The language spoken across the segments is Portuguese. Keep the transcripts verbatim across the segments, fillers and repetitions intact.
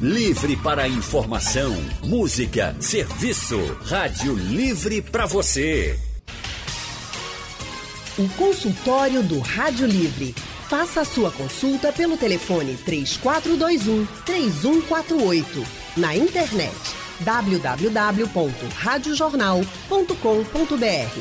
Livre para informação, música, serviço. Rádio Livre para você. O consultório do Rádio Livre. Faça a sua consulta pelo telefone três quatro dois um, três um quatro oito. Na internet w w w ponto rádio jornal ponto com ponto b r.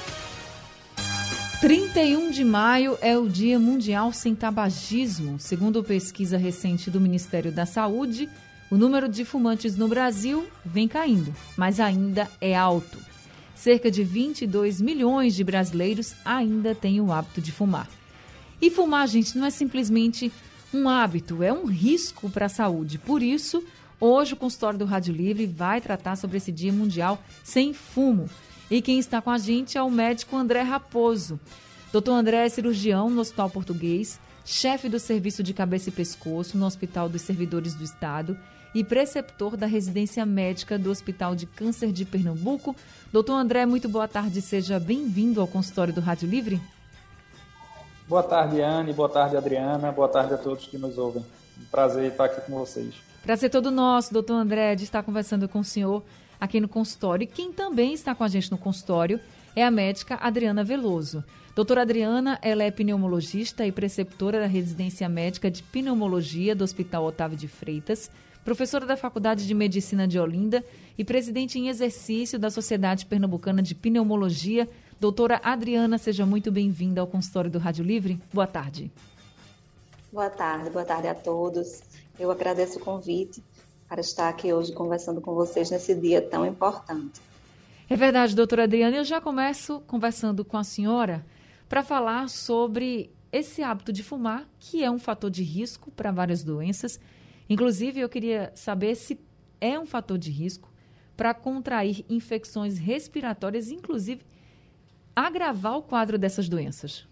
trinta e um de maio é o Dia Mundial Sem Tabagismo. Segundo pesquisa recente do Ministério da Saúde, o número de fumantes no Brasil vem caindo, mas ainda é alto. Cerca de vinte e dois milhões de brasileiros ainda têm o hábito de fumar. E fumar, gente, não é simplesmente um hábito, é um risco para a saúde. Por isso, hoje o consultório do Rádio Livre vai tratar sobre esse Dia Mundial Sem Fumo. E quem está com a gente é o médico André Raposo. doutor André é cirurgião no Hospital Português, chefe do Serviço de Cabeça e Pescoço no Hospital dos Servidores do Estado e preceptor da residência médica do Hospital de Câncer de Pernambuco. doutor André, muito boa tarde, seja bem-vindo ao consultório do Rádio Livre. Boa tarde, Anne, boa tarde, Adriana, boa tarde a todos que nos ouvem. Um prazer estar aqui com vocês. Prazer todo nosso, doutor André, de estar conversando com o senhor aqui no consultório. E quem também está com a gente no consultório é a médica Adriana Veloso. Doutora Adriana, ela é pneumologista e preceptora da residência médica de pneumologia do Hospital Otávio de Freitas, professora da Faculdade de Medicina de Olinda e presidente em exercício da Sociedade Pernambucana de Pneumologia. Doutora Adriana, seja muito bem-vinda ao consultório do Rádio Livre. Boa tarde. Boa tarde, boa tarde a todos. Eu agradeço o convite para estar aqui hoje conversando com vocês nesse dia tão importante. É verdade, doutora Adriana. Eu já começo conversando com a senhora para falar sobre esse hábito de fumar, que é um fator de risco para várias doenças. Inclusive, eu queria saber se é um fator de risco para contrair infecções respiratórias, inclusive agravar o quadro dessas doenças.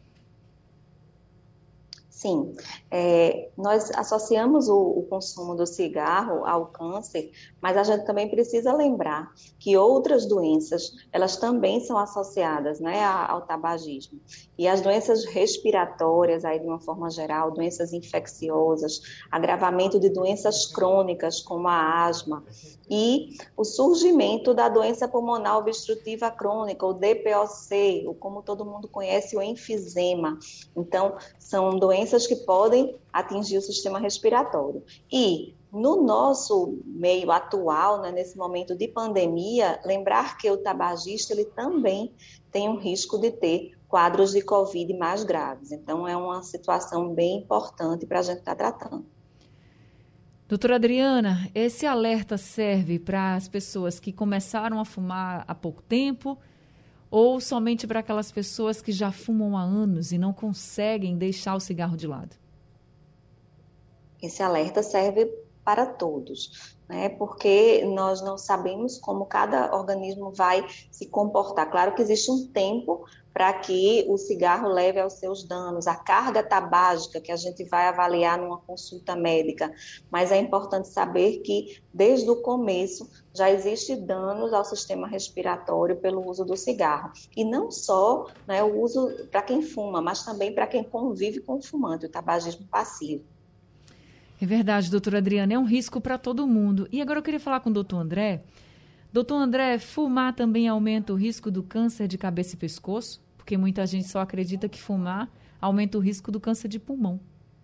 Sim, é, nós associamos o, o consumo do cigarro ao câncer, mas a gente também precisa lembrar que outras doenças, elas também são associadas, né, ao tabagismo. E as doenças respiratórias, aí de uma forma geral, doenças infecciosas, agravamento de doenças crônicas como a asma e o surgimento da doença pulmonar obstrutiva crônica, o D P O C, ou como todo mundo conhece, o enfisema. Então, são doenças que podem atingir o sistema respiratório. E no nosso meio atual, né, nesse momento de pandemia, lembrar que o tabagista ele também tem um risco de ter quadros de Covid mais graves. Então, é uma situação bem importante para a gente estar tratando. Doutora Adriana, esse alerta serve para as pessoas que começaram a fumar há pouco tempo ou somente para aquelas pessoas que já fumam há anos e não conseguem deixar o cigarro de lado? Esse alerta serve para todos, né? Porque nós não sabemos como cada organismo vai se comportar. Claro que existe um tempo para que o cigarro leve aos seus danos, a carga tabágica que a gente vai avaliar numa consulta médica, mas é importante saber que desde o começo já existe danos ao sistema respiratório pelo uso do cigarro. E não só, né, o uso para quem fuma, mas também para quem convive com o fumante, o tabagismo passivo. É verdade, doutora Adriana, é um risco para todo mundo. E agora eu queria falar com o doutor André. Doutor André, fumar também aumenta o risco do câncer de cabeça e pescoço? Porque muita gente só acredita que fumar aumenta o risco do câncer de pulmão.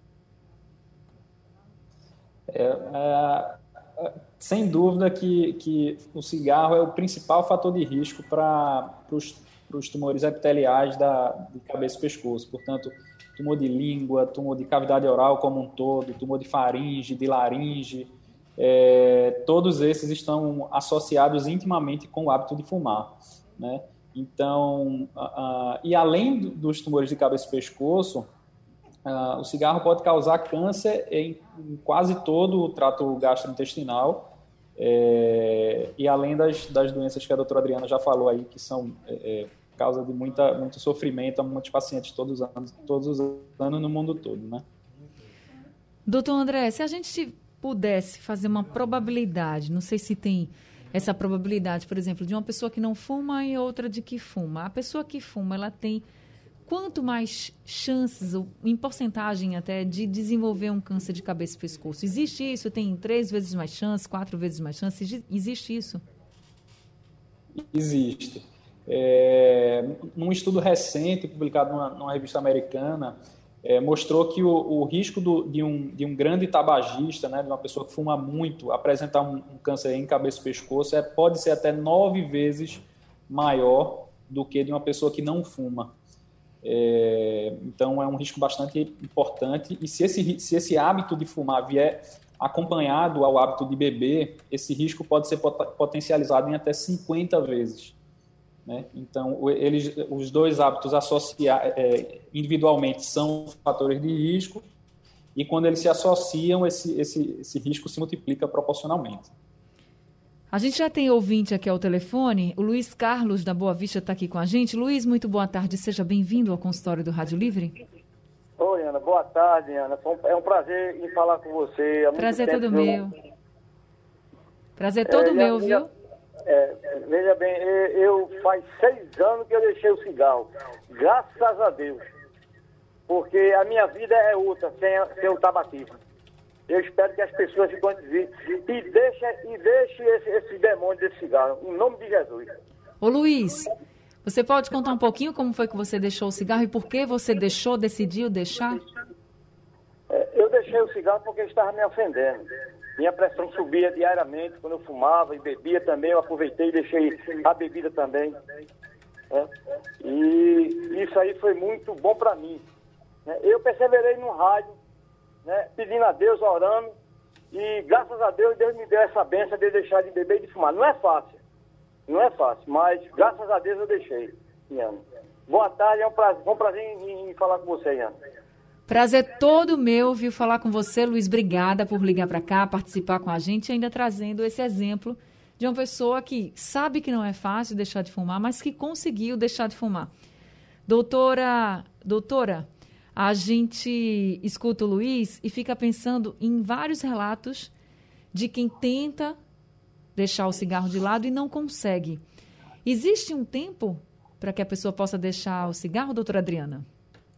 É, é, sem dúvida que, que o cigarro é o principal fator de risco para os tumores epiteliais da, de cabeça e pescoço. Portanto, tumor de língua, tumor de cavidade oral como um todo, tumor de faringe, de laringe, é, todos esses estão associados intimamente com o hábito de fumar, né? Então, uh, uh, e além do, dos tumores de cabeça e pescoço, uh, o cigarro pode causar câncer em, em quase todo o trato gastrointestinal, é, e além das, das doenças que a doutora Adriana já falou aí, que são é, causa de muita, muito sofrimento a muitos pacientes todos os anos, todos os anos no mundo todo, né? Doutor André, se a gente pudesse fazer uma probabilidade, não sei se tem essa probabilidade, por exemplo, de uma pessoa que não fuma e outra de que fuma. A pessoa que fuma, ela tem quanto mais chances, ou em porcentagem até, de desenvolver um câncer de cabeça e pescoço? Existe isso? Tem três vezes mais chance, quatro vezes mais chance? Existe isso? Existe. É, num estudo recente, publicado numa, numa revista americana, é, mostrou que o, o risco do, de, um, de um grande tabagista, né, de uma pessoa que fuma muito, apresentar um, um câncer em cabeça e pescoço, é, pode ser até nove vezes maior do que de uma pessoa que não fuma. É, então, é um risco bastante importante. E se esse, se esse hábito de fumar vier acompanhado ao hábito de beber, esse risco pode ser potencializado em até cinquenta vezes. Né? Então, eles, os dois hábitos associar, é, individualmente são fatores de risco, e quando eles se associam, esse, esse, esse risco se multiplica proporcionalmente. A gente já tem ouvinte aqui ao telefone, o Luiz Carlos da Boa Vista está aqui com a gente. Luiz, muito boa tarde, seja bem-vindo ao consultório do Rádio Livre. Oi, Ana, boa tarde, Ana. É um prazer em falar com você. Prazer todo meu. Prazer todo é, meu, minha, viu? É, veja bem, eu faz seis anos que eu deixei o cigarro, graças a Deus, porque a minha vida é outra, sem, sem o tabaquismo. Eu espero que as pessoas se conheçam e deixem e deixe esse, esse demônio desse cigarro, em nome de Jesus. Ô Luiz, você pode contar um pouquinho como foi que você deixou o cigarro e por que você deixou, decidiu deixar? É, eu deixei o cigarro porque estava me ofendendo. Minha pressão subia diariamente quando eu fumava e bebia também. Eu aproveitei e deixei a bebida também. Né? E isso aí foi muito bom para mim. Né? Eu perseverei no rádio, né? Pedindo a Deus, orando. E graças a Deus, Deus me deu essa benção de deixar de beber e de fumar. Não é fácil. Não é fácil, mas graças a Deus eu deixei, Iana. Boa tarde, é um prazer, um prazer em, em falar com você, Iana. Prazer todo meu, viu, falar com você, Luiz. Obrigada por ligar para cá, participar com a gente, ainda trazendo esse exemplo de uma pessoa que sabe que não é fácil deixar de fumar, mas que conseguiu deixar de fumar. Doutora, doutora, a gente escuta o Luiz e fica pensando em vários relatos de quem tenta deixar o cigarro de lado e não consegue. Existe um tempo para que a pessoa possa deixar o cigarro, doutora Adriana?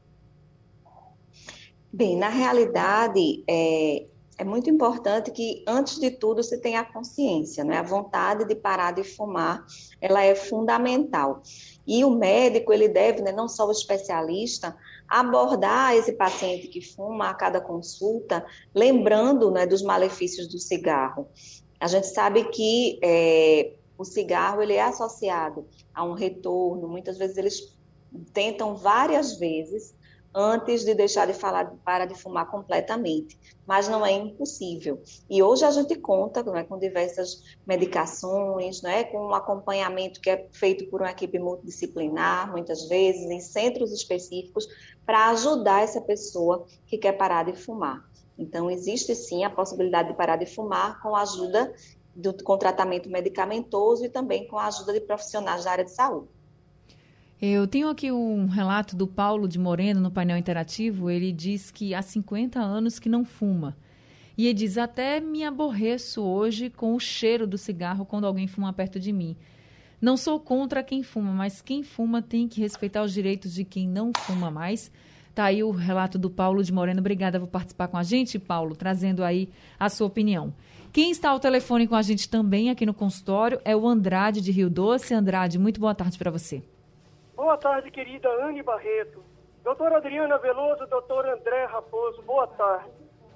Bem, na realidade, é, é muito importante que, antes de tudo, se tenha a consciência, né? A vontade de parar de fumar, ela é fundamental. E o médico, ele deve, né, não só o especialista, abordar esse paciente que fuma a cada consulta, lembrando, né, dos malefícios do cigarro. A gente sabe que é, o cigarro ele é associado a um retorno, muitas vezes eles tentam várias vezes antes de deixar de falar, para de fumar completamente, mas não é impossível. E hoje a gente conta, né, com diversas medicações, né, com um acompanhamento que é feito por uma equipe multidisciplinar, muitas vezes, em centros específicos, para ajudar essa pessoa que quer parar de fumar. Então, existe sim a possibilidade de parar de fumar com a ajuda do, com tratamento medicamentoso e também com a ajuda de profissionais da área de saúde. Eu tenho aqui um relato do Paulo de Moreno no painel interativo. Ele diz que há cinquenta anos que não fuma. E ele diz, até me aborreço hoje com o cheiro do cigarro quando alguém fuma perto de mim. Não sou contra quem fuma, mas quem fuma tem que respeitar os direitos de quem não fuma mais. Está aí o relato do Paulo de Moreno. Obrigada por participar com a gente, Paulo, trazendo aí a sua opinião. Quem está ao telefone com a gente também aqui no consultório é o Andrade de Rio Doce. Andrade, muito boa tarde para você. Boa tarde, querida Anne Barreto. Doutora Adriana Veloso, doutor André Raposo, boa tarde.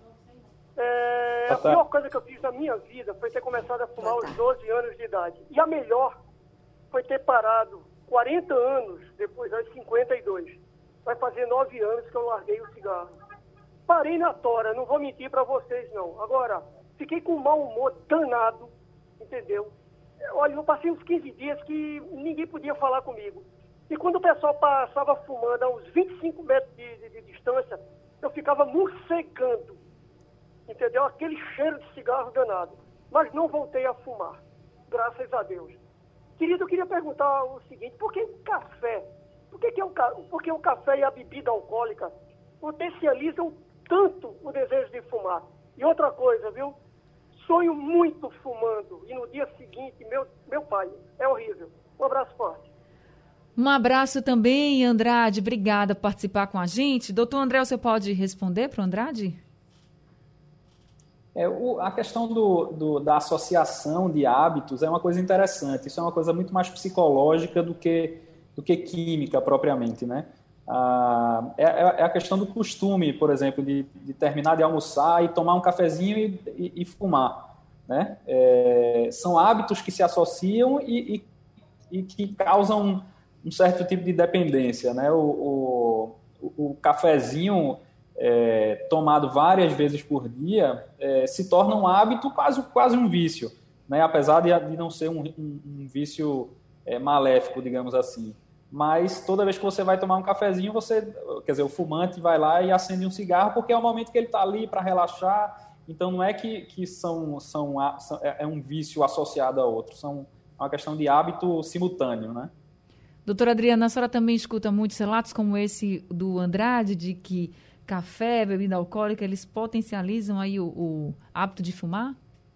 É, a pior coisa que eu fiz na minha vida foi ter começado a fumar aos doze anos de idade. E a melhor foi ter parado quarenta anos depois, aos cinquenta e dois. Vai fazer nove anos que eu larguei o cigarro. Parei na tora, não vou mentir para vocês, não. Agora, fiquei com um mau humor danado, entendeu? Olha, eu passei uns quinze dias que ninguém podia falar comigo. E quando o pessoal passava fumando a uns vinte e cinco metros de, de, de distância, eu ficava morcegando, entendeu? Aquele cheiro de cigarro danado. Mas não voltei a fumar, graças a Deus. Querido, eu queria perguntar o seguinte, por que o café? Por que, que é o, por que o café e a bebida alcoólica potencializam tanto o desejo de fumar? E outra coisa, viu? Sonho muito fumando e no dia seguinte, meu, meu pai, é horrível. Um abraço forte. Um abraço também, Andrade. Obrigada por participar com a gente. Doutor André, você pode responder para o Andrade? É, o, a questão do, do, da associação de hábitos é uma coisa interessante. Isso é uma coisa muito mais psicológica do que, do que química propriamente, né? Ah, é, é a questão do costume, por exemplo, de, de terminar de almoçar e tomar um cafezinho e, e, e fumar, né? É, são hábitos que se associam e, e, e que causam um certo tipo de dependência, né? O, o, o cafezinho é, tomado várias vezes por dia é, se torna um hábito quase, quase um vício, né? Apesar de, de não ser um, um, um vício é, maléfico, digamos assim. Mas toda vez que você vai tomar um cafezinho, você, quer dizer, o fumante vai lá e acende um cigarro, porque é o momento que ele está ali para relaxar. Então não é que, que são, são, são, é um vício associado a outro, são uma questão de hábito simultâneo, né? Doutora Adriana, a senhora também escuta muitos relatos como esse do Andrade, de que café, bebida alcoólica, eles potencializam aí o, o hábito de fumar?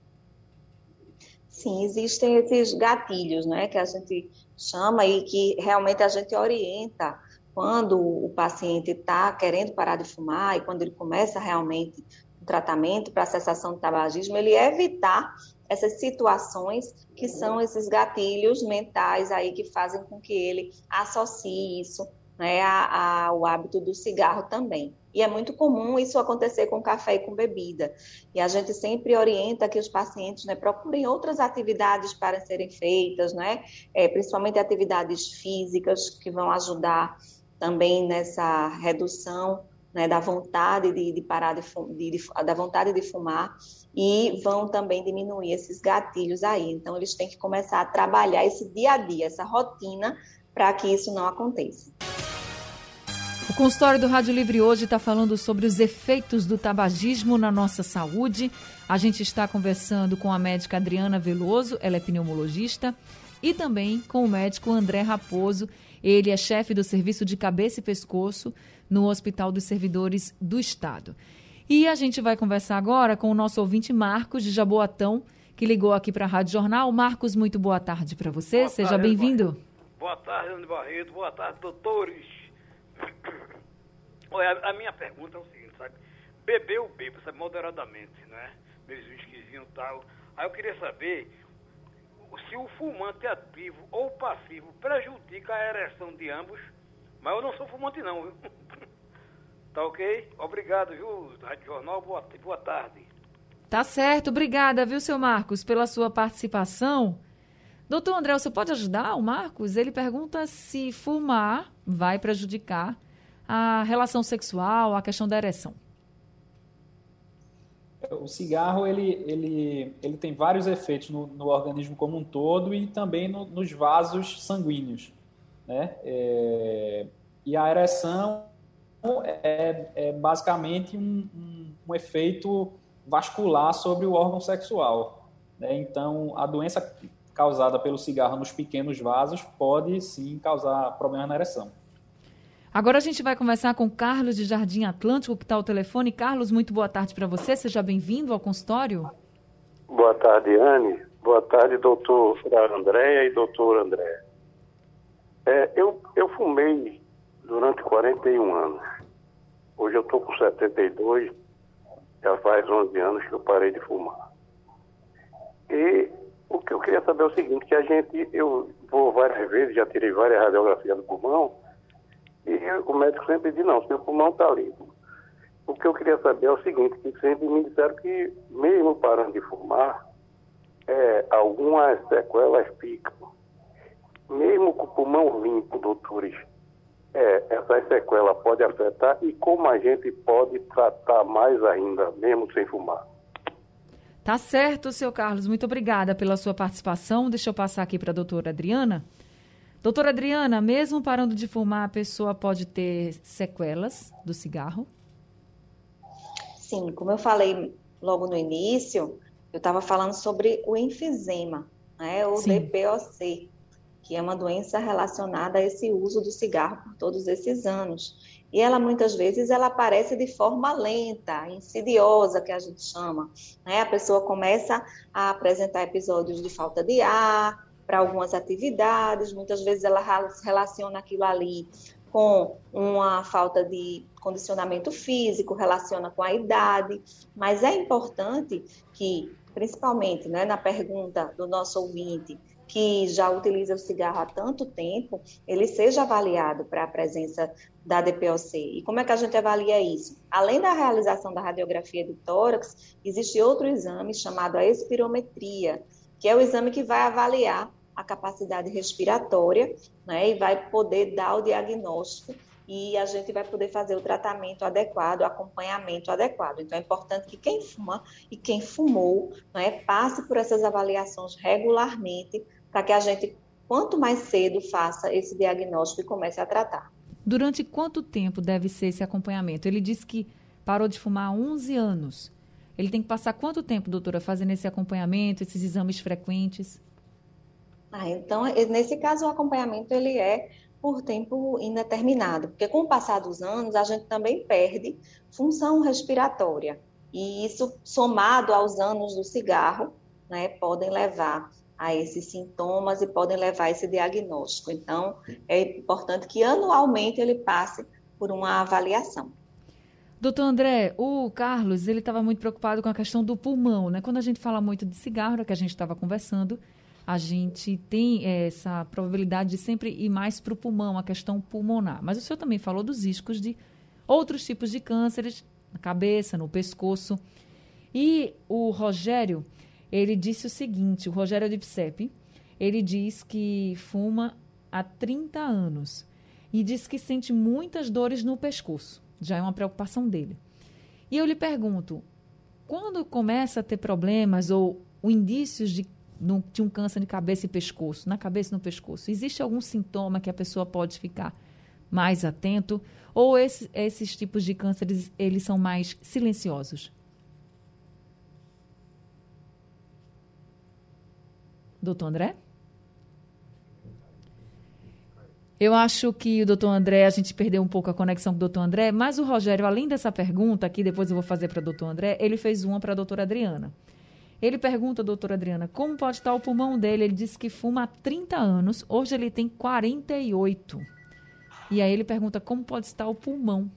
Sim, existem esses gatilhos, né, que a gente chama e que realmente a gente orienta quando o paciente está querendo parar de fumar e quando ele começa realmente o tratamento para a cessação do tabagismo, ele evitar essas situações que são esses gatilhos mentais aí que fazem com que ele associe isso, né, ao hábito do cigarro também. E é muito comum isso acontecer com café e com bebida. E a gente sempre orienta que os pacientes, né, procurem outras atividades para serem feitas, né, é, principalmente atividades físicas que vão ajudar também nessa redução, né, da vontade de, de parar de, de, de, da vontade de fumar e vão também diminuir esses gatilhos aí. Então, eles têm que começar a trabalhar esse dia a dia, essa rotina, para que isso não aconteça. O consultório do Rádio Livre hoje está falando sobre os efeitos do tabagismo na nossa saúde. A gente está conversando com a médica Adriana Veloso, ela é pneumologista, e também com o médico André Raposo. Ele é chefe do serviço de cabeça e pescoço no Hospital dos Servidores do Estado. E a gente vai conversar agora com o nosso ouvinte Marcos, de Jaboatão, que ligou aqui para a Rádio Jornal. Marcos, muito boa tarde para você. Boa Seja tarde, bem-vindo. Boa tarde, Ana Barreto. Boa tarde, doutores. Olha, a minha pergunta é o seguinte, sabe? Beber eu bebo, sabe, moderadamente, né? Meus whiskyzinhos e tal. Aí eu queria saber se o fumante ativo ou passivo prejudica a ereção de ambos, mas eu não sou fumante não, viu? Tá ok? Obrigado, viu, Rádio Jornal, boa, boa tarde. Tá certo, obrigada, viu, seu Marcos, pela sua participação. Doutor André, você pode ajudar o Marcos? Ele pergunta se fumar vai prejudicar a relação sexual, a questão da ereção. O cigarro, ele, ele, ele tem vários efeitos no, no organismo como um todo e também no, nos vasos sanguíneos, né? É, e a ereção é, é basicamente um, um, um efeito vascular sobre o órgão sexual, né? Então, a doença causada pelo cigarro nos pequenos vasos pode, sim, causar problemas na ereção. Agora a gente vai conversar com Carlos de Jardim Atlântico, que está ao telefone. Carlos, muito boa tarde para você. Seja bem-vindo ao consultório. Boa tarde, Anne. Boa tarde, doutor Andréia e doutor André. É, eu, eu fumei durante quarenta e um anos. Hoje eu estou com setenta e dois, já faz onze anos que eu parei de fumar. E o que eu queria saber é o seguinte, que a gente, eu vou várias vezes, já tirei várias radiografias do pulmão, e o médico sempre diz, não, seu pulmão está limpo. O que eu queria saber é o seguinte, que sempre me disseram que, mesmo parando de fumar, é, algumas sequelas ficam. Mesmo com o pulmão limpo, doutores, é, essas sequelas podem afetar e como a gente pode tratar mais ainda, mesmo sem fumar. Tá certo, seu Carlos. Muito obrigada pela sua participação. Deixa eu passar aqui para a doutora Adriana. Doutora Adriana, mesmo parando de fumar, a pessoa pode ter sequelas do cigarro? Sim, como eu falei logo no início, eu estava falando sobre o enfisema, né, o D P O C, que é uma doença relacionada a esse uso do cigarro por todos esses anos. E ela, muitas vezes, ela aparece de forma lenta, insidiosa, que a gente chama, né? A pessoa começa a apresentar episódios de falta de ar, para algumas atividades, muitas vezes ela relaciona aquilo ali com uma falta de condicionamento físico, relaciona com a idade, mas é importante que, principalmente, né, na pergunta do nosso ouvinte, que já utiliza o cigarro há tanto tempo, ele seja avaliado para a presença da D P O C. E como é que a gente avalia isso? Além da realização da radiografia de tórax, existe outro exame chamado a espirometria, que é o exame que vai avaliar a capacidade respiratória, né, e vai poder dar o diagnóstico e a gente vai poder fazer o tratamento adequado, o acompanhamento adequado. Então, é importante que quem fuma e quem fumou, né, passe por essas avaliações regularmente para que a gente, quanto mais cedo, faça esse diagnóstico e comece a tratar. Durante quanto tempo deve ser esse acompanhamento? Ele disse que parou de fumar há onze anos. Ele tem que passar quanto tempo, doutora, fazendo esse acompanhamento, esses exames frequentes? Ah, então, nesse caso, o acompanhamento ele é por tempo indeterminado, porque com o passar dos anos, a gente também perde função respiratória. E isso, somado aos anos do cigarro, né, podem levar a esses sintomas e podem levar a esse diagnóstico. Então, é importante que anualmente ele passe por uma avaliação. Doutor André, o Carlos, ele estava muito preocupado com a questão do pulmão, né? Quando a gente fala muito de cigarro, que a gente estava conversando, a gente tem essa probabilidade de sempre ir mais para o pulmão, a questão pulmonar. Mas o senhor também falou dos riscos de outros tipos de cânceres, na cabeça, no pescoço. E o Rogério, ele disse o seguinte, o Rogério de Ipsep, ele diz que fuma há trinta anos e diz que sente muitas dores no pescoço. Já é uma preocupação dele. E eu lhe pergunto, quando começa a ter problemas ou indícios de, de um câncer de cabeça e pescoço, na cabeça e no pescoço, existe algum sintoma que a pessoa pode ficar mais atento? Ou esse, esses tipos de cânceres, eles são mais silenciosos? Doutor André? Eu acho que o doutor André, a gente perdeu um pouco a conexão com o doutor André, mas o Rogério, além dessa pergunta, que depois eu vou fazer para o doutor André, ele fez uma para a doutora Adriana. Ele pergunta, doutora Adriana, como pode estar o pulmão dele? Ele disse que fuma há trinta anos, hoje ele tem quarenta e oito. E aí ele pergunta como pode estar o pulmão.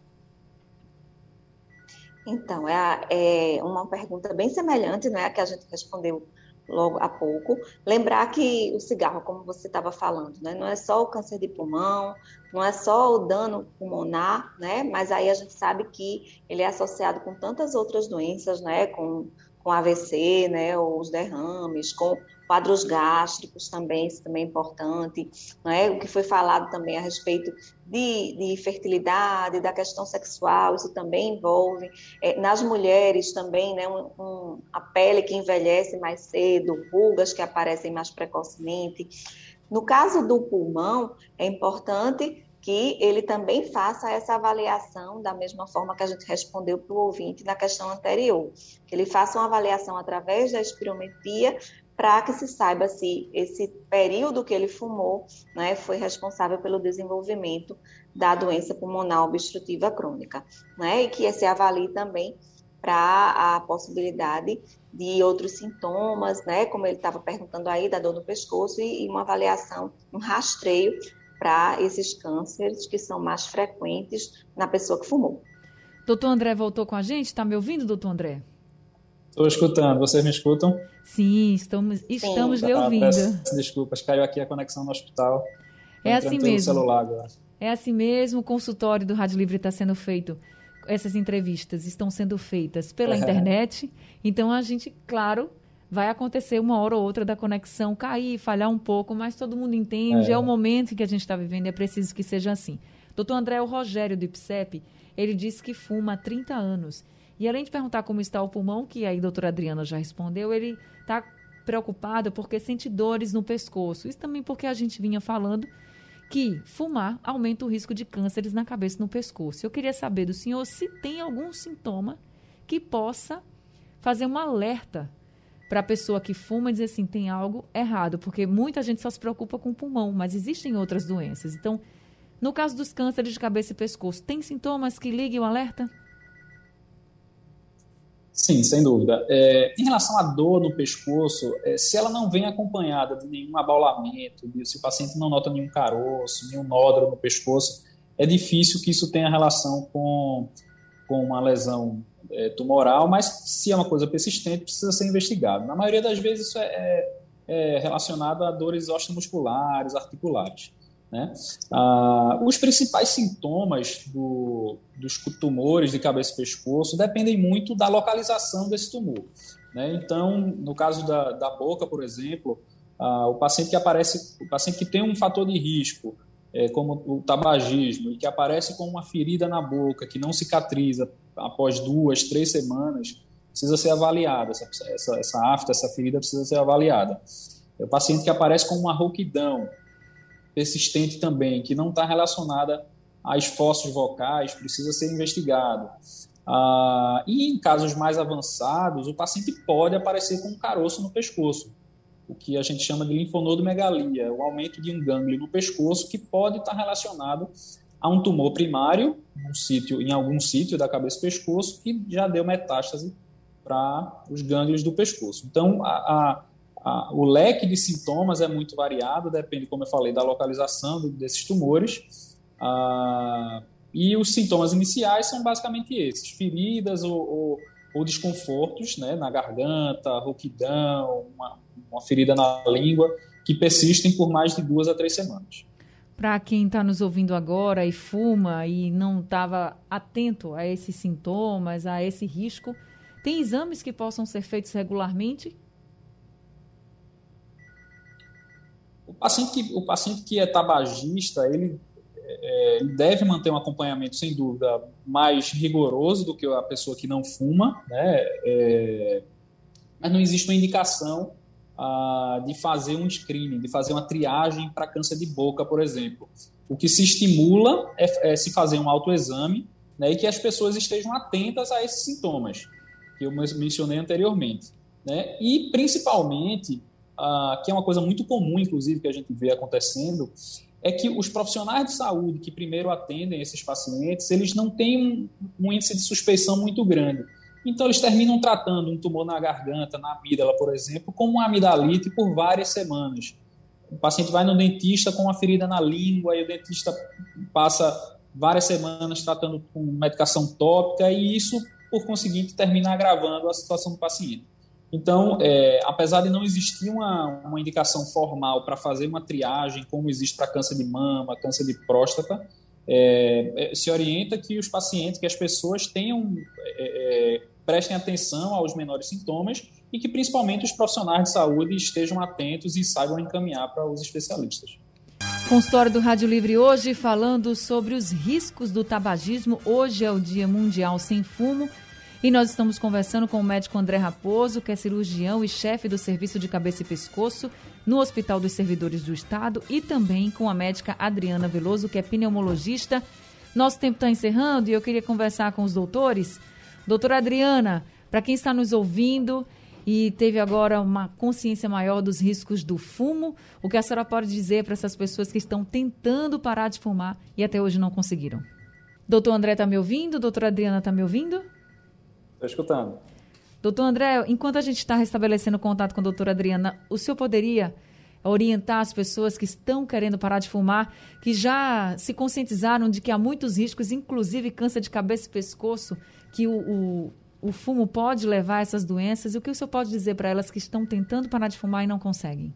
Então, é, é uma pergunta bem semelhante, né, a que a gente respondeu logo há pouco. Lembrar que o cigarro, como você estava falando, né, não é só o câncer de pulmão, não é só o dano pulmonar, né, mas aí a gente sabe que ele é associado com tantas outras doenças, né, com, com A V C, né, ou os derrames, com quadros gástricos também, isso também é importante, né, o que foi falado também a respeito de, de fertilidade, da questão sexual, isso também envolve, é, nas mulheres também, né, um, um, a pele que envelhece mais cedo, rugas que aparecem mais precocemente. No caso do pulmão, é importante que ele também faça essa avaliação da mesma forma que a gente respondeu para o ouvinte na questão anterior, que ele faça uma avaliação através da espirometria para que se saiba se esse período que ele fumou, né, foi responsável pelo desenvolvimento da doença pulmonar obstrutiva crônica, né, e que se avalie também para a possibilidade de outros sintomas, né, como ele estava perguntando aí, da dor no pescoço, e, e uma avaliação, um rastreio para esses cânceres que são mais frequentes na pessoa que fumou. Doutor André voltou com a gente? Está me ouvindo, doutor André? Estou escutando. Vocês me escutam? Sim, estamos, estamos Sim. lhe Ah, ouvindo. peço desculpas, caiu aqui a conexão no hospital. Tô É assim entrando pelo mesmo. celular agora. É assim mesmo, o consultório do Rádio Livre está sendo feito, essas entrevistas estão sendo feitas pela Uhum. internet, então a gente, claro, vai acontecer uma hora ou outra da conexão cair, falhar um pouco, mas todo mundo entende, é, É. o momento em que a gente está vivendo, é preciso que seja assim. Doutor André, o Rogério do Ipsep, ele disse que fuma há trinta anos, e além de perguntar como está o pulmão, que aí a doutora Adriana já respondeu, ele está preocupado porque sente dores no pescoço, isso também porque a gente vinha falando que fumar aumenta o risco de cânceres na cabeça e no pescoço. Eu queria saber do senhor se tem algum sintoma que possa fazer um alerta para a pessoa que fuma e dizer assim, tem algo errado, porque muita gente só se preocupa com o pulmão, mas existem outras doenças. Então, no caso dos cânceres de cabeça e pescoço, tem sintomas que liguem o alerta? Sim, sem dúvida. É, em relação à dor no pescoço, é, se ela não vem acompanhada de nenhum abaulamento, de, se o paciente não nota nenhum caroço, nenhum nódulo no pescoço, é difícil que isso tenha relação com, com uma lesão é, tumoral, mas se é uma coisa persistente, precisa ser investigado. Na maioria das vezes isso é, é, é relacionado a dores osteomusculares, articulares. Né? Ah, os principais sintomas do, dos tumores de cabeça e pescoço dependem muito da localização desse tumor. Né? Então, no caso da, da boca, por exemplo, ah, o paciente que aparece, o paciente que tem um fator de risco, é, como o tabagismo, e que aparece com uma ferida na boca, que não cicatriza após duas, três semanas, precisa ser avaliada, essa, essa, essa afta, essa ferida precisa ser avaliada. É o paciente que aparece com uma rouquidão persistente também, que não está relacionada a esforços vocais, precisa ser investigado. Ah, e em casos mais avançados, o paciente pode aparecer com um caroço no pescoço, o que a gente chama de linfonodomegalia, o aumento de um gânglio no pescoço que pode estar relacionado a um tumor primário, um sítio, em algum sítio da cabeça e pescoço, que já deu metástase para os gânglios do pescoço. Então, a, a Ah, o leque de sintomas é muito variado, depende, como eu falei, da localização desses tumores. Ah, e os sintomas iniciais são basicamente esses: feridas ou, ou, ou desconfortos, né, na garganta, rouquidão, uma, uma ferida na língua, que persistem por mais de duas a três semanas. Para quem está nos ouvindo agora e fuma e não estava atento a esses sintomas, a esse risco, tem exames que possam ser feitos regularmente? O paciente que, o paciente que é tabagista, ele, é, ele deve manter um acompanhamento, sem dúvida, mais rigoroso do que a pessoa que não fuma, né? É, mas não existe uma indicação ah, de fazer um screening, de fazer uma triagem para câncer de boca, por exemplo. O que se estimula é, é se fazer um autoexame, né, e que as pessoas estejam atentas a esses sintomas que eu mencionei anteriormente. Né? E, principalmente, Uh, que é uma coisa muito comum, inclusive, que a gente vê acontecendo, é que os profissionais de saúde que primeiro atendem esses pacientes, eles não têm um, um índice de suspeição muito grande. Então, eles terminam tratando um tumor na garganta, na amígdala, por exemplo, como uma amidalite por várias semanas. O paciente vai no dentista com uma ferida na língua e o dentista passa várias semanas tratando com medicação tópica e isso, por conseguinte, termina agravando a situação do paciente. Então, é, apesar de não existir uma, uma indicação formal para fazer uma triagem, como existe para câncer de mama, câncer de próstata, é, é, se orienta que os pacientes, que as pessoas tenham, é, é, prestem atenção aos menores sintomas e que, principalmente, os profissionais de saúde estejam atentos e saibam encaminhar para os especialistas. Consultório do Rádio Livre hoje falando sobre os riscos do tabagismo. Hoje é o Dia Mundial Sem Fumo. E nós estamos conversando com o médico André Raposo, que é cirurgião e chefe do Serviço de Cabeça e Pescoço no Hospital dos Servidores do Estado, e também com a médica Adriana Veloso, que é pneumologista. Nosso tempo está encerrando e eu queria conversar com os doutores. Doutora Adriana, para quem está nos ouvindo e teve agora uma consciência maior dos riscos do fumo, o que a senhora pode dizer para essas pessoas que estão tentando parar de fumar e até hoje não conseguiram? Doutor André está me ouvindo? Doutora Adriana está me ouvindo? Estou escutando. Doutor André, enquanto a gente está restabelecendo contato com a doutora Adriana, o senhor poderia orientar as pessoas que estão querendo parar de fumar, que já se conscientizaram de que há muitos riscos, inclusive câncer de cabeça e pescoço, que o, o, o fumo pode levar a essas doenças? E o que o senhor pode dizer para elas que estão tentando parar de fumar e não conseguem?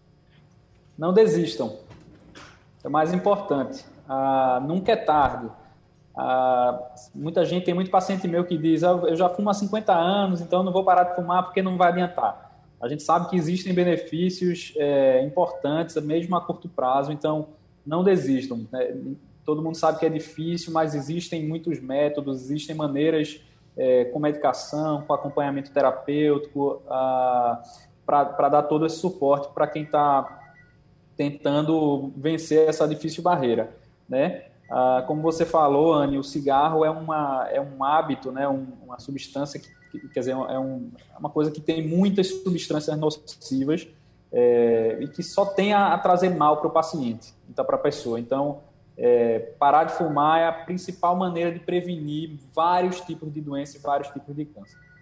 Não desistam. É o mais importante. Ah, nunca é tarde. Ah, muita gente, tem muito paciente meu que diz, ah, eu já fumo há cinquenta anos, então eu não vou parar de fumar porque não vai adiantar. A gente sabe que existem benefícios é, importantes, mesmo a curto prazo, então não desistam. Né? Todo mundo sabe que é difícil, mas existem muitos métodos, existem maneiras é, com medicação, com acompanhamento terapêutico, ah, para dar todo esse suporte para quem está tentando vencer essa difícil barreira, né? Ah, como você falou, Anny, o cigarro é, uma, é um hábito, né, um, uma substância, que, que, quer dizer, é, um, é uma coisa que tem muitas substâncias nocivas é, e que só tem a, a trazer mal para o paciente, então, para a pessoa. Então, é, parar de fumar é a principal maneira de prevenir vários tipos de doenças e vários tipos de câncer.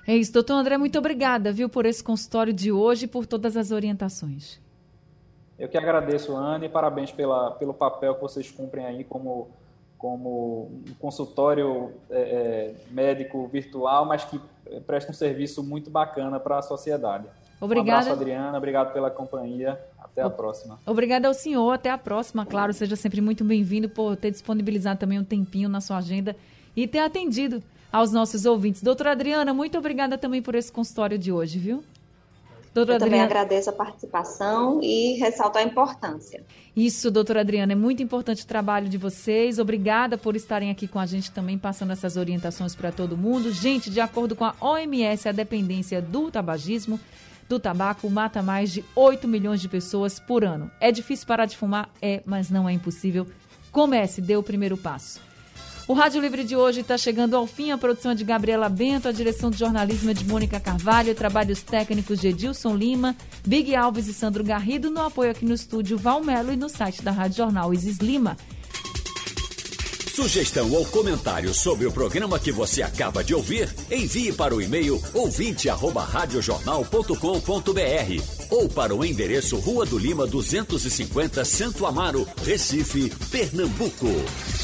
É isso, doutor André, muito obrigada, viu, por esse consultório de hoje e por todas as orientações. Eu que agradeço, Ana, e parabéns pela, pelo papel que vocês cumprem aí como, como um consultório é, é, médico virtual, mas que presta um serviço muito bacana para a sociedade. Obrigada. Um abraço, Adriana, obrigado pela companhia, até a o... próxima. Obrigada ao senhor, até a próxima, claro, seja sempre muito bem-vindo por ter disponibilizado também um tempinho na sua agenda e ter atendido aos nossos ouvintes. Doutora Adriana, muito obrigada também por esse consultório de hoje, viu? Doutora Eu também Adriana... agradeço a participação e ressalto a importância. Isso, doutora Adriana, é muito importante o trabalho de vocês. Obrigada por estarem aqui com a gente também, passando essas orientações para todo mundo. Gente, de acordo com a O M S, a dependência do tabagismo, do tabaco, mata mais de oito milhões de pessoas por ano. É difícil parar de fumar? É, mas não é impossível. Comece, dê o primeiro passo. O Rádio Livre de hoje está chegando ao fim. A produção é de Gabriela Bento, a direção de jornalismo é de Mônica Carvalho, trabalhos técnicos de Edilson Lima, Big Alves e Sandro Garrido, no apoio aqui no estúdio Valmelo e no site da Rádio Jornal Isis Lima. Sugestão ou comentário sobre o programa que você acaba de ouvir, envie para o e-mail ouvinte arroba radiojornal ponto com ponto br ou para o endereço Rua do Lima duzentos e cinquenta, Santo Amaro, Recife, Pernambuco.